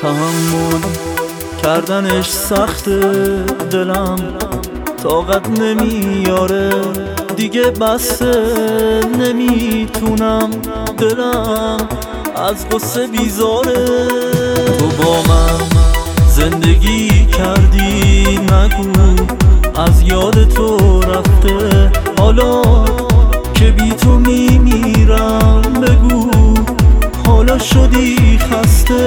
تحمل کردنش سخته، دلم طاقت نمیاره دیگه، بسه نمیتونم، دلم از غصه بیزاره. تو با من زندگی کردی، نگو از یاد تو رفته، حالا که بی تو میمیرم بگو حالا شدی خسته.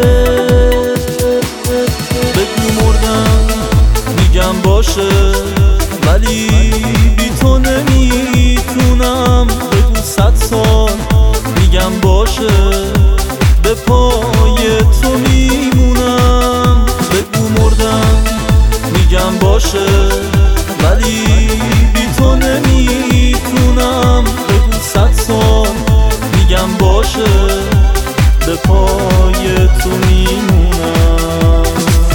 بگو مردم میگم باشه، ولی بی تو نمیتونم. بگو 100 سال میگم باشه، به پای تو میمونم. بگو مردم میگم باشه، ولی بی تو نمیتونم. بگو 100 سال میگم باشه، به پای تو میمونم.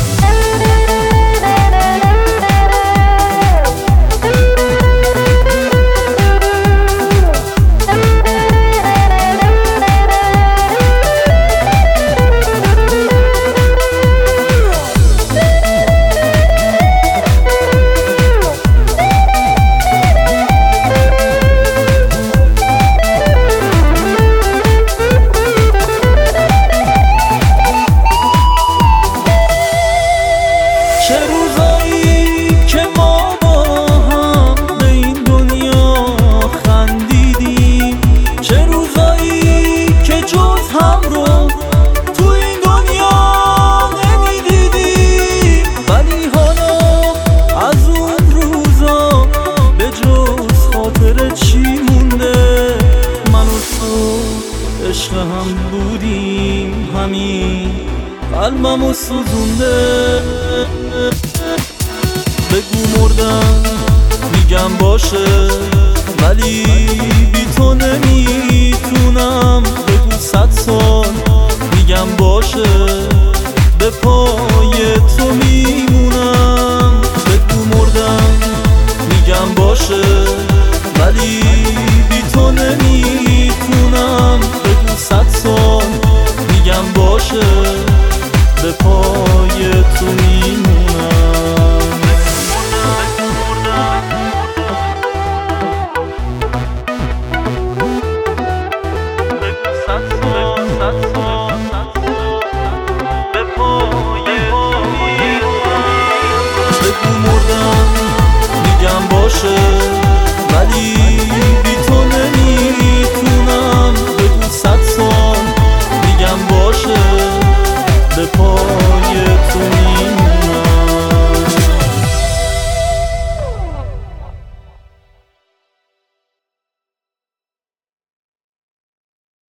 عشق هم بودیم، همین قلبمو سوزونده. بگو مردم میگم باشه، ولی بی تو نمیتونم. بگو 100 سال میگم باشه، به پای تو میمونم. بگو مردم میگم باشه، ولی بی تو نمیتونم. 100 سال میگم باشه، به پای